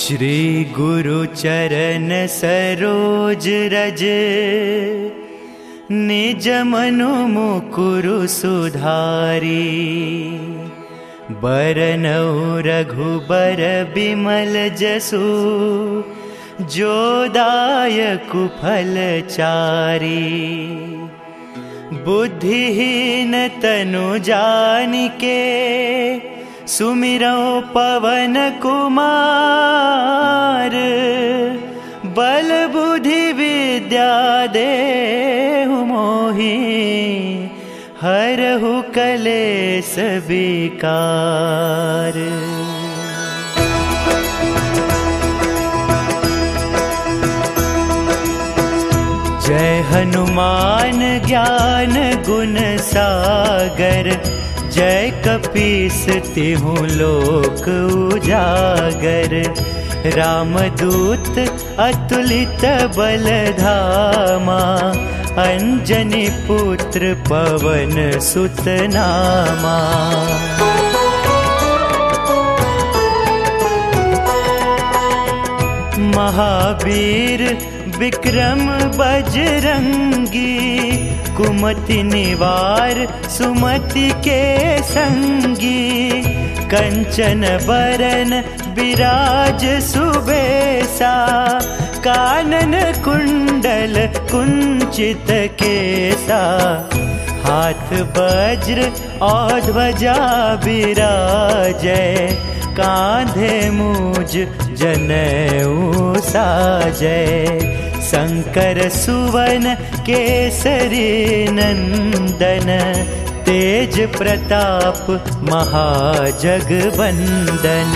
श्री गुरु चरण सरोज रज, निज मनु मुकुरु सुधारी। बरनौ रघुबर बिमल जसु, जो दायकु फल चारी। बुद्धिहीन तनु जानिके, सुमिरौ पवन कुमार। बल बुद्धि विद्या देहु मोहि, हरहु कलेस विकार। जय हनुमान ज्ञान गुण सागर, जय कपीस तिहु लोक उजागर। रामदूत अतुलित बल धामा, अंजनी पुत्र पवन सुत नामा। महावीर विक्रम बजरंगी, कुमति निवार सुमति के संगी। कंचन बरन विराज सुबेसा, कानन कुंडल कुंचित केसा। हाथ वज्र और ध्वजा विराजै, कांधे मूज जनेऊ साजै। शंकर सुवन केसरी नंदन, तेज प्रताप महाजगवंदन।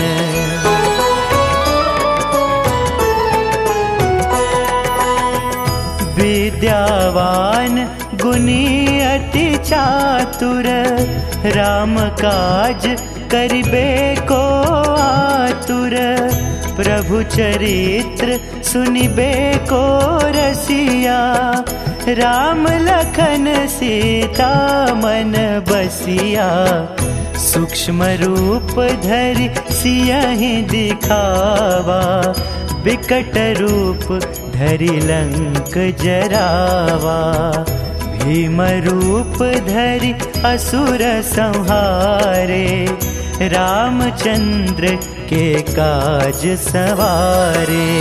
विद्यावान गुणी अति चातुर, राम काज करिबे को आतुर। प्रभु चरित्र सुनिबे को रसिया, राम लखन सीता मन बसिया। सूक्ष्म रूप धरि सियहि दिखावा, विकट रूप धरि लंक जरावा। भीम रूप धरि असुर संहारे, रामचंद्र के काज सवारे।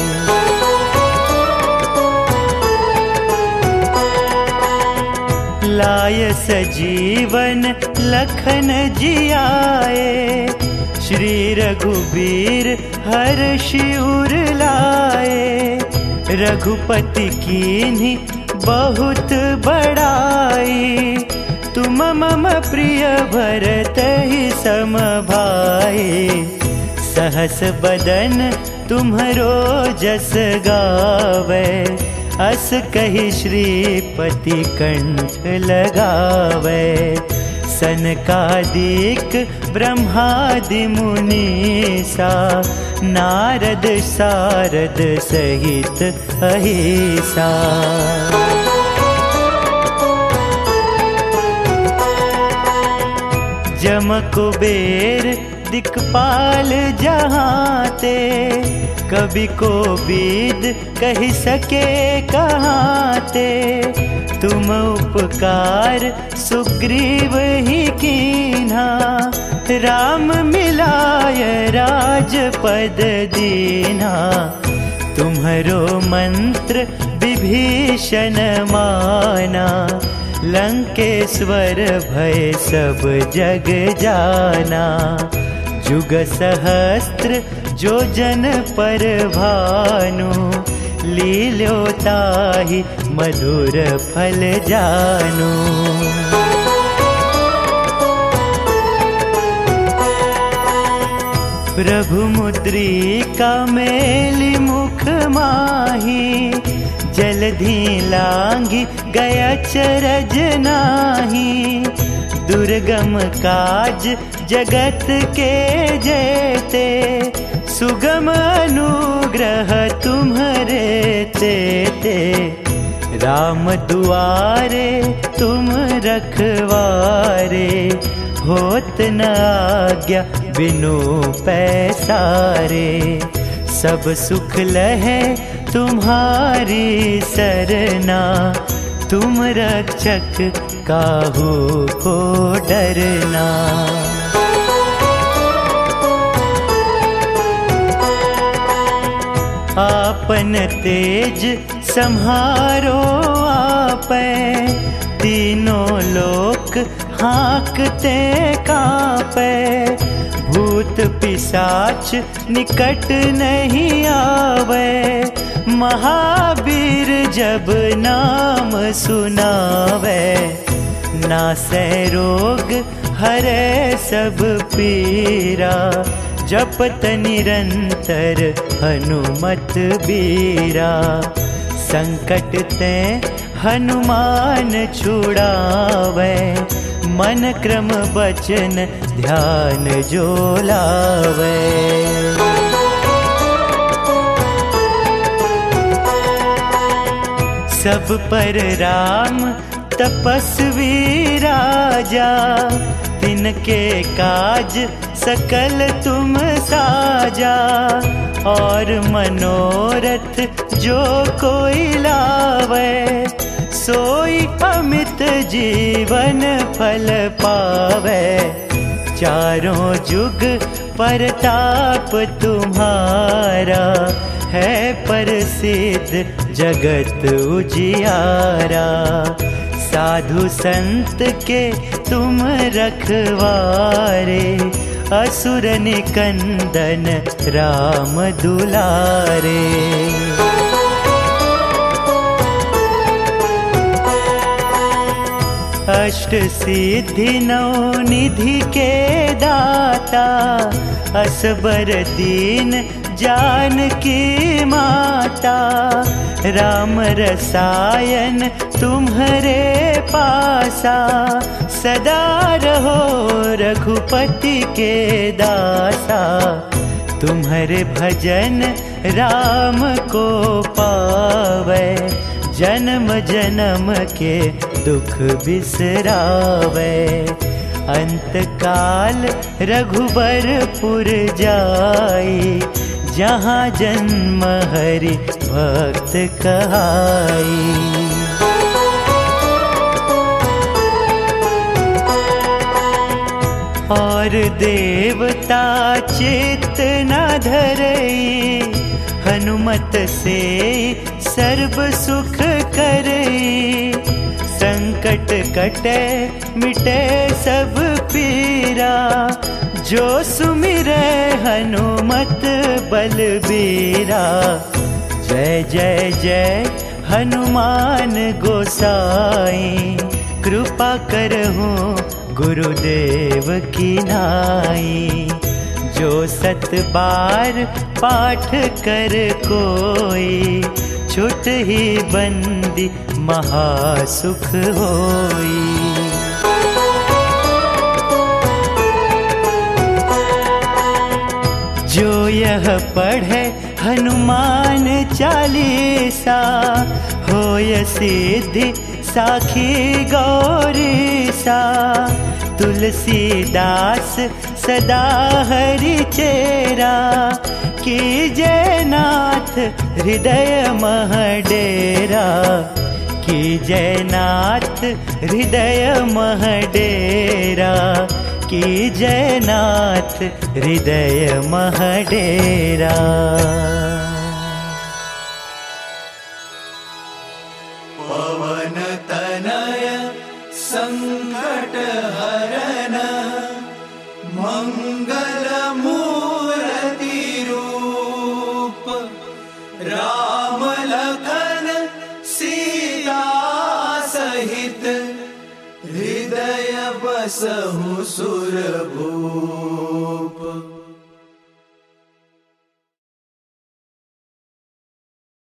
लाय सजीवन लखन जियाए, श्री रघुबीर हर्षि उर लाए। रघुपति कीन्ही बहुत बड़ाई, तुम मम प्रिय भरतहि सम भाई। सहस बदन तुम्हरो जस गावे, अस कहि श्रीपति कंठ लगावे। सनकादिक ब्रह्मादि मुनीसा, नारद सारद सहित अहिसा। जम कुबेर दिक्पाल जहाँते, कवि कोविद कहि सके कहाँते। तुम उपकार सुग्रीव ही कीन्हा, राम मिलाय राजपद दीन्हा। तुम्हरो मंत्र विभीषण माना, लंकेश्वर भय सब जग जाना। जुग सहस्त्र जो जन पर भानु, लील्यो ताहि मधुर फल जानू। प्रभु मुद्रिका मेलि मुख माही, जलधि लांघि गया चरज नाही। दुर्गम काज जगत के जेते, सुगम अनुग्रह तुम्हरे तेते। राम दुआरे तुम रखवारे, होत न आज्ञा बिनु पैसारे। सब सुख लहे तुम्हारी सरना, तुम रक्षक काहू को डरना। आपन तेज सम्हारो आपे, तीनों लोक हाँकते कांपे। भूत पिशाच निकट नहीं आवे, महावीर जब नाम सुनावे। नासै रोग हरे सब पीरा, जपत निरंतर हनुमत बीरा। संकट ते हनुमान छुड़ावे, मन क्रम बचन ध्यान जो लावे। सब पर राम तपस्वी राजा, तिनके काज सकल तुम साजा। और मनोरथ जो कोई लावे, सोई अमित जीवन फल पावे। चारों जुग परताप तुम्हारा, है प्रसिद्ध जगत उजियारा। साधु संत के तुम रखवारे, असुर निकंदन राम दुलारे। अष्ट सिद्धि नौ निधि के दाता, असबर दीन जानकी माता। राम रसायन तुम्हारे पासा, सदा रहो रघुपति के दासा। तुम्हारे भजन राम को पावे, जन्म जन्म के दुख बिसरावे। अंत काल रघुबरपुर जाई, जहाँ जन्म हरि भक्त कहाई। और देवता चित्त न धरई, हनुमत से सर्व सुख करई। संकट कटे मिटे सब पीरा, जो सुमिरै हनुमत बलबीरा। जय जय जय हनुमान गोसाई, कृपा करहु गुरुदेव की नाई। जो 7 बार पाठ कर कोई, छुट ही बंदी महासुख होई। जो यह पढ़े हनुमान चालीसा, होय सिद्धि साखी गौरीसा। तुलसीदास सदा हरि चेरा, कीजय नाथ हृदय मह डेरा। कीजय नाथ हृदय मह डेरा, कीजय नाथ हृदय मह डेरा। पवन तनय संकट हरन, मंगल मूर्ति रूप। राम लखन सीता सहित, हृदय बसहु सुरभूप।